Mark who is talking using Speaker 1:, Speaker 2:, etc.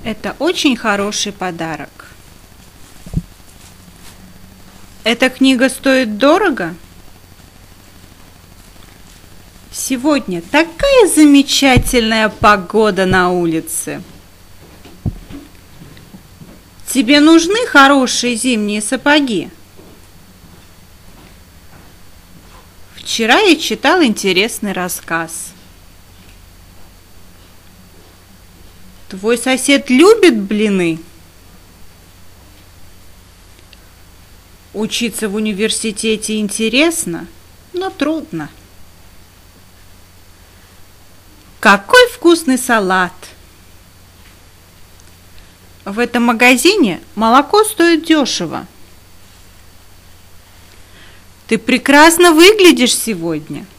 Speaker 1: Это очень хороший подарок. Эта книга стоит дорого? Сегодня такая замечательная погода на улице. Тебе нужны хорошие зимние сапоги? Вчера я читал интересный рассказ. Твой сосед любит блины? Учиться в университете интересно, но трудно. Какой вкусный салат! В этом магазине молоко стоит дешево. Ты прекрасно выглядишь сегодня.